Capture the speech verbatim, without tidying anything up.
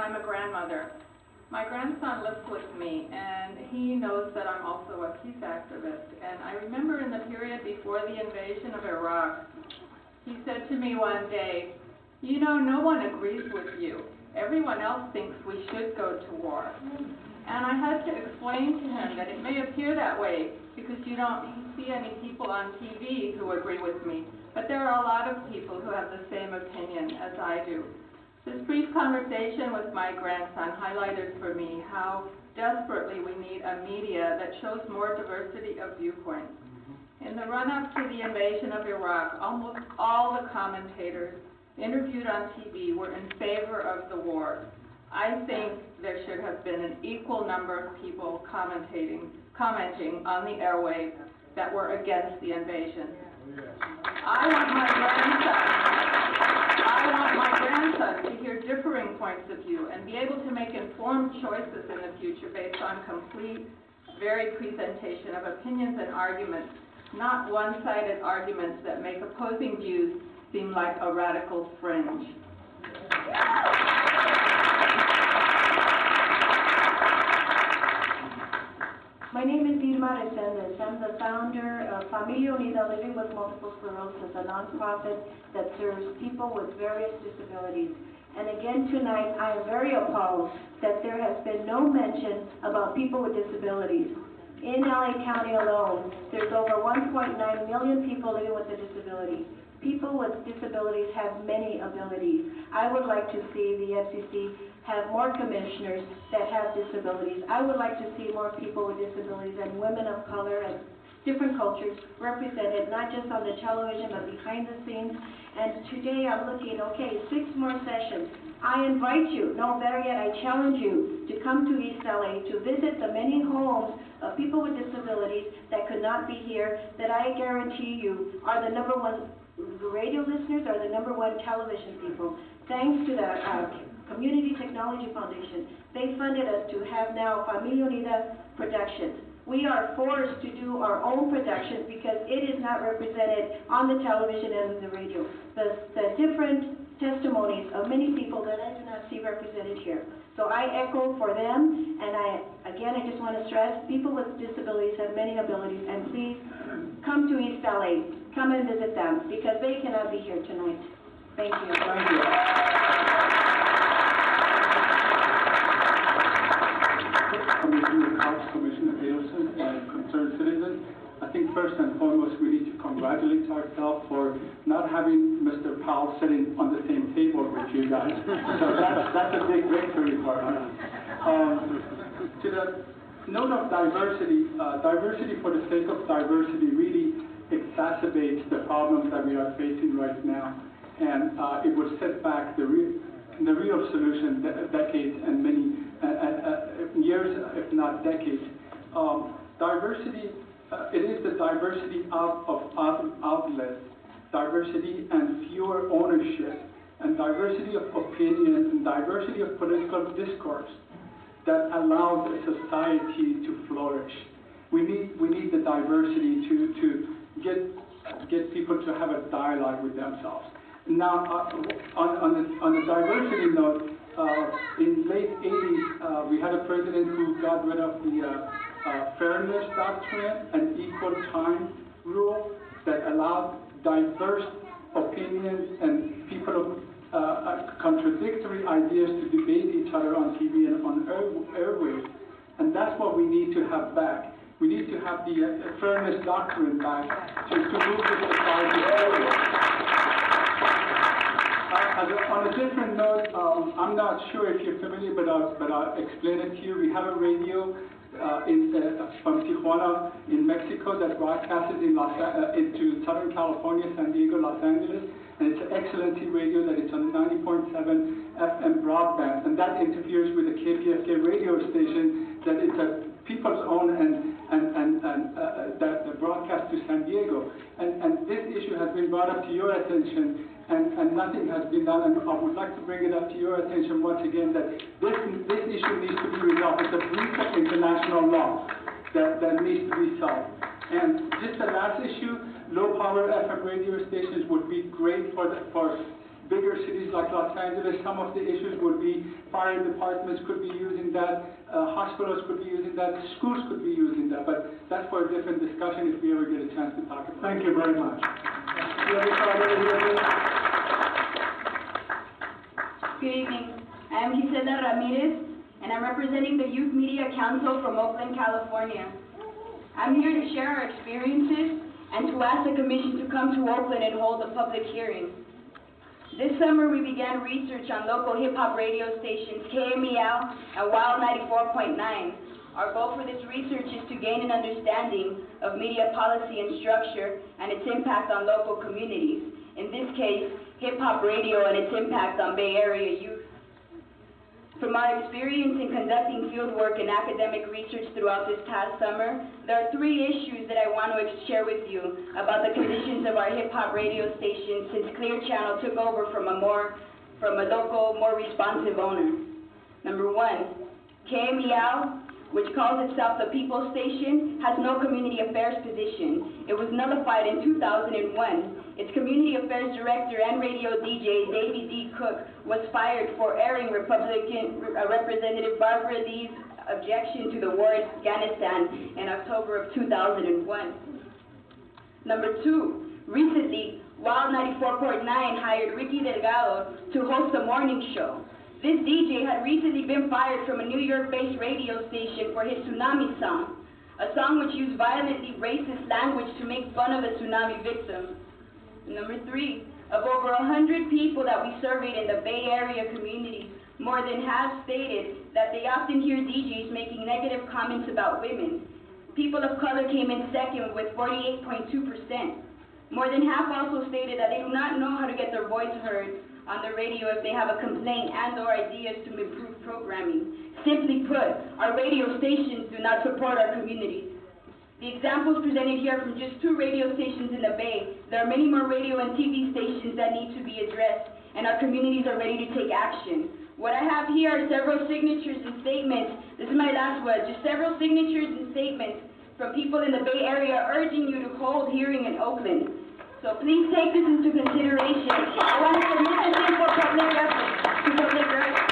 I'm a grandmother. My grandson lives with me, and he knows that I'm also a peace activist. And I remember in the period before the invasion of Iraq, he said to me one day, you know, no one agrees with you. Everyone else thinks we should go to war. And I had to explain to him that it may appear that way because you don't see any people on T V who agree with me, but there are a lot of people who have the same opinion as I do. This brief conversation with my grandson highlighted for me how desperately we need a media that shows more diversity of viewpoints. In the run-up to the invasion of Iraq, almost all the commentators interviewed on T V were in favor of the war. I think there should have been an equal number of people commentating, commenting on the airwaves that were against the invasion. I want my grandson, I want my grandson to hear differing points of view and be able to make informed choices in the future based on complete, varied presentation of opinions and arguments, not one-sided arguments that make opposing views seem like a radical fringe. My name is Irma Resendes. I'm the founder of Familia Unida Living with Multiple Sclerosis, a nonprofit that serves people with various disabilities. And again tonight, I am very appalled that there has been no mention about people with disabilities. In L A County alone, there's over one point nine million people living with a disability. People with disabilities have many abilities. I would like to see the F C C have more commissioners that have disabilities. I would like to see more people with disabilities and women of color and different cultures represented, not just on the television, but behind the scenes. And today I'm looking, okay, six more sessions. I invite you, no, better yet, I challenge you to come to East L A to visit the many homes of people with disabilities that could not be here, that I guarantee you are the number one radio listeners, are the number one television people. Thanks to the uh, Community Technology Foundation, they funded us to have now Familia Unida Productions. We are forced to do our own productions because it is not represented on the television and the radio. The, the different testimonies of many people that I do not see represented here. So I echo for them, and I, again, I just want to stress, people with disabilities have many abilities, and please come to East L A. Come and visit them, because they cannot be here tonight. Thank you. Thank you. Commissioner Nielsen and Concerned Citizens. I think first and foremost we need to congratulate ourselves for not having Mister Powell sitting on the same table with you guys. So that's, that's a big victory for us. Um, to the note of diversity, uh, diversity for the sake of diversity really exacerbates the problems that we are facing right now. And uh, it would set back the real, the real solution de decades and many uh, uh, years, if not decades. Um, diversity, uh, it is the diversity out of out outlets, diversity and fewer ownership, and diversity of opinion and diversity of political discourse that allows a society to flourish. We need, we need the diversity to, to get, get people to have a dialogue with themselves. Now, uh, on, on, the, on the diversity note, uh, in late eighties, uh, we had a president who got rid of the uh, uh, fairness doctrine and equal time rule that allowed diverse opinions and people of uh, uh, contradictory ideas to debate each other on T V and on air, airwaves. And that's what we need to have back. We need to have the uh, fairness doctrine back to, to move the society forward. Uh, a, on a different note, um, I'm not sure if you're familiar, but I'll, but I'll explain it to you. We have a radio uh, in, uh, from Tijuana in Mexico that broadcasts in Los, uh, into Southern California, San Diego, Los Angeles, and it's an excellency radio that it's on ninety point seven F M broadband, and that interferes with the K P F K radio station that it's a people's own and, and, and, and uh, that, that broadcast to San Diego. And, and this issue has been brought up to your attention, and, and nothing has been done, and I would like to bring it up to your attention once again that this, this issue needs to be resolved. It's a breach of international law that, that needs to be solved. And just the last issue, low power F M radio stations would be great for, the, for bigger cities like Los Angeles, some of the issues would be fire departments could be using that, uh, hospitals could be using that, schools could be using that, but that's for a different discussion if we ever get a chance to talk about it. Thank you very much. The other side over here, please. Good evening. I am Gisela Ramirez, and I'm representing the Youth Media Council from Oakland, California. I'm here to share our experiences and to ask the Commission to come to Oakland and hold a public hearing. This summer, we began research on local hip-hop radio stations K M E L and Wild ninety-four point nine. Our goal for this research is to gain an understanding of media policy and structure and its impact on local communities. In this case, hip-hop radio and its impact on Bay Area youth. From our experience in conducting fieldwork and academic research throughout this past summer, there are three issues that I want to share with you about the conditions of our hip-hop radio station since Clear Channel took over from a more, from a local, more responsive owner. Number one, K M E L, which calls itself the People Station, has no community affairs position. It was nullified in two thousand one. Its community affairs director and radio D J, Davy D. Cook, was fired for airing Republican uh, Representative Barbara Lee's objection to the war in Afghanistan in October of two thousand one. Number two, recently, Wild ninety-four point nine hired Ricky Delgado to host a morning show. This D J had recently been fired from a New York-based radio station for his tsunami song, a song which used violently racist language to make fun of the tsunami victims. Number three, of over one hundred people that we surveyed in the Bay Area communities, more than half stated that they often hear D Js making negative comments about women. People of color came in second with forty-eight point two percent. More than half also stated that they do not know how to get their voice heard on the radio if they have a complaint and or ideas to improve programming. Simply put, our radio stations do not support our communities. The examples presented here from just two radio stations in the Bay. There are many more radio and T V stations that need to be addressed, and our communities are ready to take action. What I have here are several signatures and statements. This is my last one. Just several signatures and statements from people in the Bay Area urging you to hold hearing in Oakland. So please take this into consideration. I want to submit this in for public reference to public reference.